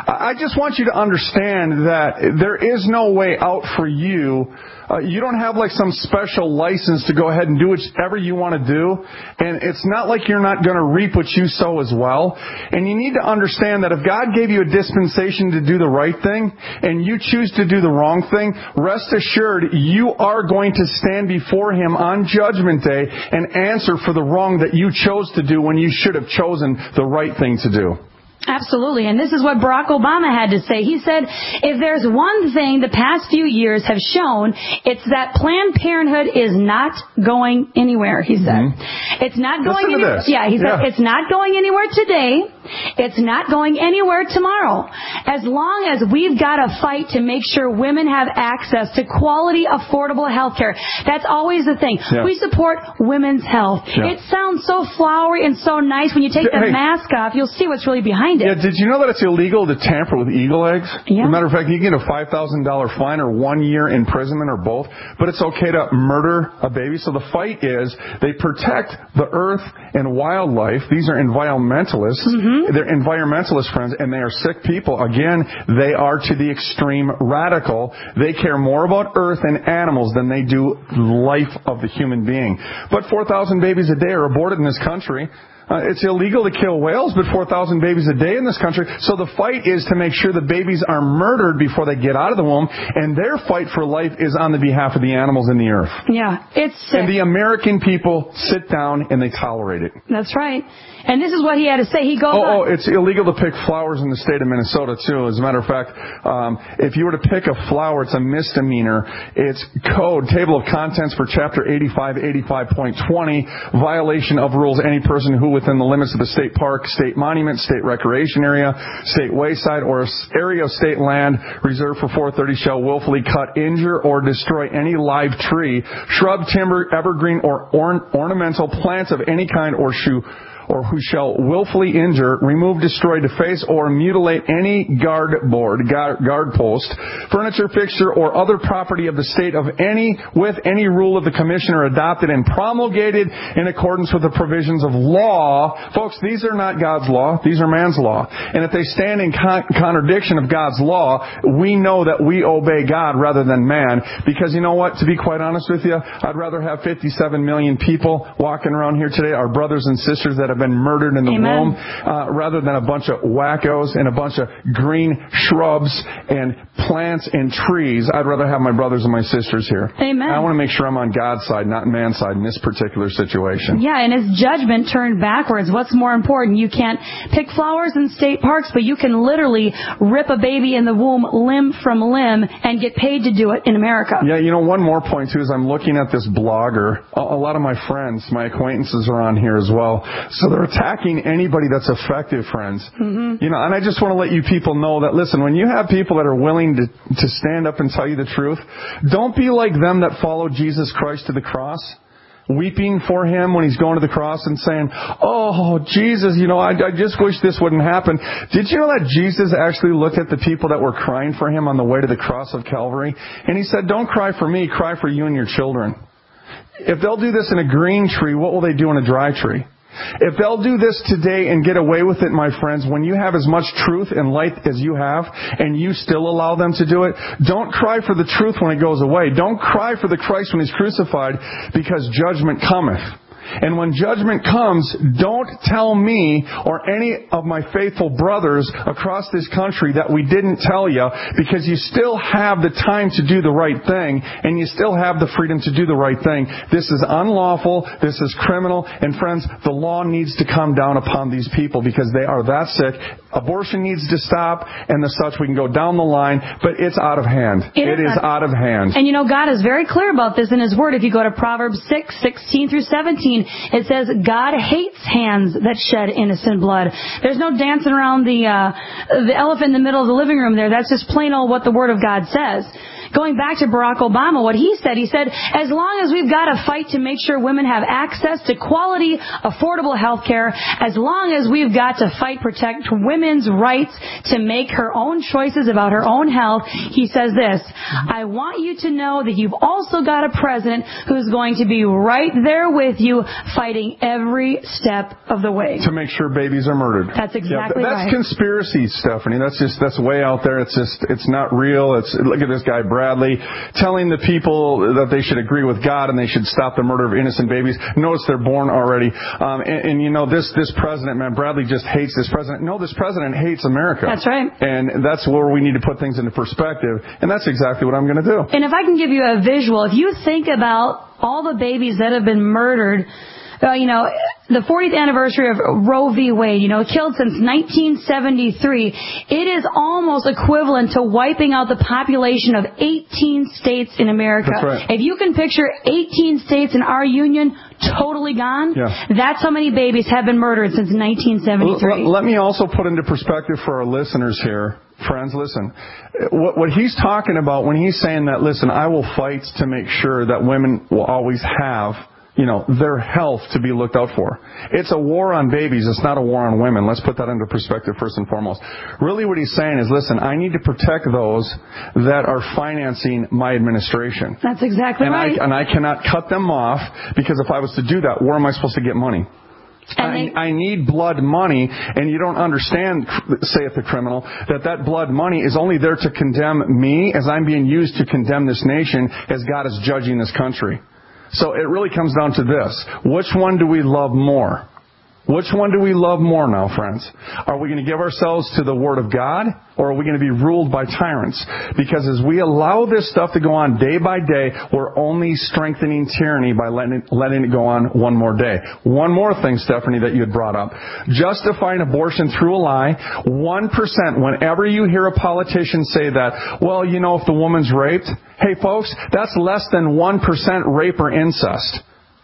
I just want you to understand that there is no way out for you. Uh, you don't have like some special license to go ahead and do whatever you want to do. And it's not like you're not going to reap what you sow as well. And you need to understand that if God gave you a dispensation to do the right thing and you choose to do the wrong thing, rest assured you are going to stand before Him on Judgment Day and answer for the wrong that you chose to do when you should have chosen the right thing to do. Absolutely. And this is what Barack Obama had to say. He said, if there's one thing the past few years have shown, it's that Planned Parenthood is not going anywhere, he said. Mm-hmm. It's not going Listen anywhere. To this. Yeah, he said, yeah. it's not going anywhere today. It's not going anywhere tomorrow. As long as we've got to fight to make sure women have access to quality, affordable health care. That's always the thing. Yeah. We support women's health. Yeah. It sounds so flowery and so nice. When you take the Hey. mask off, you'll see what's really behind it. Yeah, did you know that it's illegal to tamper with eagle eggs? Yeah. As a matter of fact, you get a five thousand dollars fine or one year imprisonment or both, but it's okay to murder a baby. So the fight is they protect the earth and wildlife. These are environmentalists. Mm-hmm. They're environmentalist friends, and they are sick people. Again, they are to the extreme radical. They care more about earth and animals than they do life of the human being. But four thousand babies a day are aborted in this country. Uh, it's illegal to kill whales, but four thousand babies a day in this country. So the fight is to make sure the babies are murdered before they get out of the womb, and their fight for life is on the behalf of the animals in the earth. Yeah, it's sick. And the American people sit down and they tolerate it. That's right. And this is what he had to say. He goes Oh, on. oh, it's illegal to pick flowers in the state of Minnesota, too. As a matter of fact, um, if you were to pick a flower, it's a misdemeanor. It's code, table of contents for Chapter eighty-five, eighty-five point twenty, violation of rules. Any person who within the limits of the state park, state monument, state recreation area, state wayside, or area of state land reserved for four thirty shall willfully cut, injure, or destroy any live tree, shrub, timber, evergreen, or orn- ornamental plants of any kind, or shoe, or who shall willfully injure, remove, destroy, deface, or mutilate any guard board, guard, guard post, furniture, fixture, or other property of the state of any, with any rule of the commissioner adopted and promulgated in accordance with the provisions of law. Folks, these are not God's law. These are man's law. And if they stand in con- contradiction of God's law, we know that we obey God rather than man. Because you know what? To be quite honest with you, I'd rather have fifty-seven million people walking around here today, our brothers and sisters that have been murdered in the Amen. womb, uh, rather than a bunch of wackos and a bunch of green shrubs and plants and trees. I'd rather have my brothers and my sisters here. Amen. I want to make sure I'm on God's side, not man's side in this particular situation. Yeah, and his judgment turned backwards. What's more important? You can't pick flowers in state parks, but you can literally rip a baby in the womb limb from limb and get paid to do it in America. Yeah, you know, one more point, too, is I'm looking at this blogger. A, a lot of my friends, my acquaintances are on here as well. So they're attacking anybody that's effective, friends. Mm-hmm. You know, and I just want to let you people know that, listen, when you have people that are willing to, to stand up and tell you the truth, don't be like them that followed Jesus Christ to the cross, weeping for Him when He's going to the cross and saying, oh, Jesus, you know, I, I just wish this wouldn't happen. Did you know that Jesus actually looked at the people that were crying for Him on the way to the cross of Calvary? And He said, don't cry for me, cry for you and your children. If they'll do this in a green tree, what will they do in a dry tree? If they'll do this today and get away with it, my friends, when you have as much truth and light as you have, and you still allow them to do it, don't cry for the truth when it goes away. Don't cry for the Christ when He's crucified, because judgment cometh. And when judgment comes, don't tell me or any of my faithful brothers across this country that we didn't tell you, because you still have the time to do the right thing, and you still have the freedom to do the right thing. This is unlawful. This is criminal. And friends, the law needs to come down upon these people because they are that sick. Abortion needs to stop, and the such. We can go down the line, but it's out of hand. It, it is, is out of hand. And you know, God is very clear about this in His Word. If you go to Proverbs six, sixteen through seventeen, it says, God hates hands that shed innocent blood. There's no dancing around the uh, the elephant in the middle of the living room there. That's just plain old what the Word of God says. going back to Barack Obama, what he said, he said, as long as we've got to fight to make sure women have access to quality, affordable health care, as long as we've got to fight, protect women's rights to make her own choices about her own health, he says this, I want you to know that you've also got a president who's going to be right there with you, fighting every step of the way. To make sure babies are murdered. That's exactly yeah, right. that's conspiracy, Stephanie. That's just, that's way out there. It's just, it's not real. It's, look at this guy, Bradley, telling the people that they should agree with God and they should stop the murder of innocent babies. Notice they're born already. Um, and, and you know, this, this president, man, Bradley just hates this president. No, this president hates America. That's right. And that's where we need to put things into perspective. And that's exactly what I'm going to do. And if I can give you a visual, if you think about all the babies that have been murdered, Uh, you know, the fortieth anniversary of Roe v. Wade, you know, killed since nineteen seventy-three, it is almost equivalent to wiping out the population of eighteen states in America. That's right. If you can picture eighteen states in our union totally gone, yeah. that's how many babies have been murdered since nineteen seventy-three. Let, let me also put into perspective for our listeners here. Friends, listen. What, what he's talking about when he's saying that, listen, I will fight to make sure that women will always have, you know, their health to be looked out for. It's a war on babies. It's not a war on women. Let's put that into perspective first and foremost. Really what he's saying is, listen, I need to protect those that are financing my administration. That's exactly and right. I, and I cannot cut them off, because if I was to do that, where am I supposed to get money? I, I need blood money, and you don't understand, saith the criminal, that that blood money is only there to condemn me as I'm being used to condemn this nation as God is judging this country. So it really comes down to this. Which one do we love more? Which one do we love more now, friends? Are we going to give ourselves to the Word of God, or are we going to be ruled by tyrants? Because as we allow this stuff to go on day by day, we're only strengthening tyranny by letting it, letting it go on one more day. One more thing, Stephanie, that you had brought up. Justifying abortion through a lie. One percent, whenever you hear a politician say that, well, you know, if the woman's raped, hey, folks, that's less than one percent rape or incest.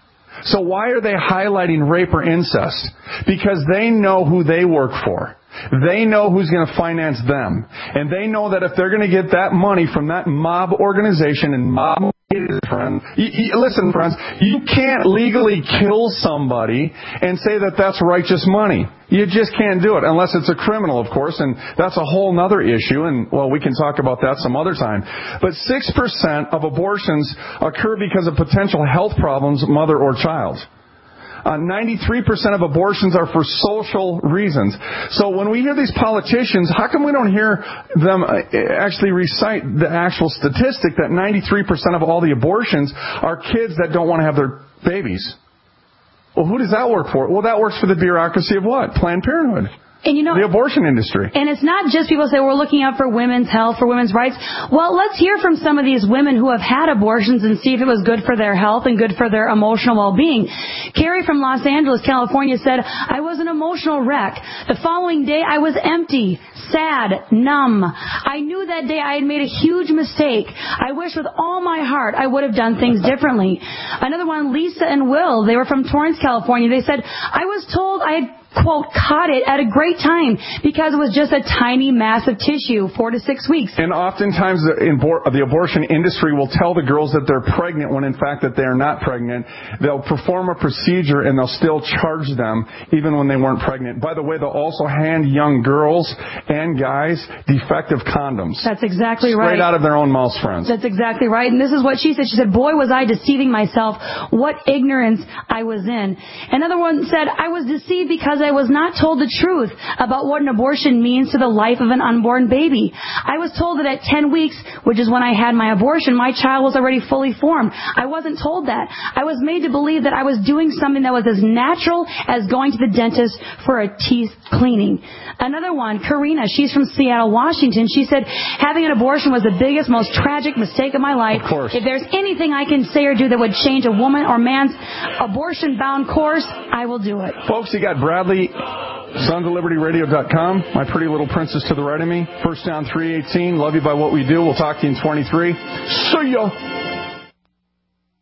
So why are they highlighting rape or incest? Because they know who they work for. They know who's going to finance them. And they know that if they're going to get that money from that mob organization and mob friend, you, you, listen, friends, you can't legally kill somebody and say that that's righteous money. You just can't do it, unless it's a criminal, of course, and that's a whole other issue, and, well, we can talk about that some other time. But six percent of abortions occur because of potential health problems, mother or child. Uh, ninety-three percent of abortions are for social reasons. So when we hear these politicians, how come we don't hear them actually recite the actual statistic that ninety-three percent of all the abortions are kids that don't want to have their babies? Well, who does that work for? Well, that works for the bureaucracy of what? Planned Parenthood. And you know, the abortion industry. And it's not just people say we're looking out for women's health, for women's rights. Well, let's hear from some of these women who have had abortions and see if it was good for their health and good for their emotional well-being. Carrie from Los Angeles, California said, I was an emotional wreck. The following day, I was empty, sad, numb. I knew that day I had made a huge mistake. I wish with all my heart I would have done things differently. Another one, Lisa and Will, they were from Torrance, California. They said, I was told I had, quote, caught it at a great time because it was just a tiny mass of tissue, four to six weeks. And oftentimes the, the abortion industry will tell the girls that they're pregnant when in fact that they are not pregnant. They'll perform a procedure and they'll still charge them even when they weren't pregnant. By the way, they'll also hand young girls and guys defective condoms. That's exactly Straight right. out of their own mouths, friends. That's exactly right. And this is what she said. She said, boy, was I deceiving myself. What ignorance I was in. Another one said, I was deceived because I was not told the truth about what an abortion means to the life of an unborn baby. I was told that at ten weeks, which is when I had my abortion, my child was already fully formed. I wasn't told that. I was made to believe that I was doing something that was as natural as going to the dentist for a teeth cleaning. Another one, Karina, she's from Seattle, Washington. She said, having an abortion was the biggest, most tragic mistake of my life. Of course. If there's anything I can say or do that would change a woman or man's abortion-bound course, I will do it. Folks, you got Bradley, sons of liberty radio dot com. My pretty little princess to the right of me. First John three eighteen. Love you by what we do. We'll talk to you in twenty-three. See ya.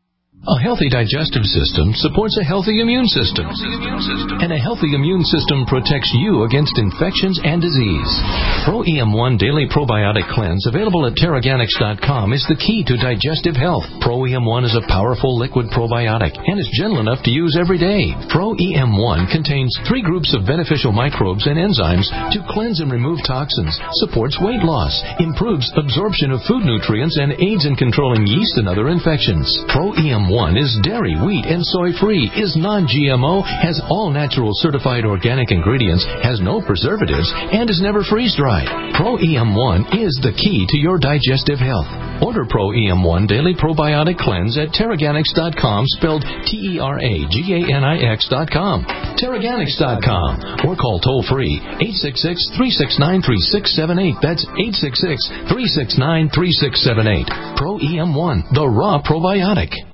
A healthy digestive system supports a healthy immune system. And a healthy immune system protects you against infections and disease. Pro E M one Daily Probiotic Cleanse, available at Terraganics dot com, is the key to digestive health. Pro E M one is a powerful liquid probiotic and is gentle enough to use every day. Pro E M one contains three groups of beneficial microbes and enzymes to cleanse and remove toxins, supports weight loss, improves absorption of food nutrients, and aids in controlling yeast and other infections. Pro E M one is dairy, wheat, and soy-free, is non-G M O, has all natural certified organic ingredients, has no preservatives, and is never freeze-dried. Pro E M one is the key to your digestive health. Order Pro E M one Daily Probiotic Cleanse at Terraganics dot com, spelled T E R A G A N I X dot com. Terraganics dot com, or call toll-free eight six six, three six nine, three six seven eight. That's eight six six, three six nine, three six seven eight. Pro E M one, the raw probiotic.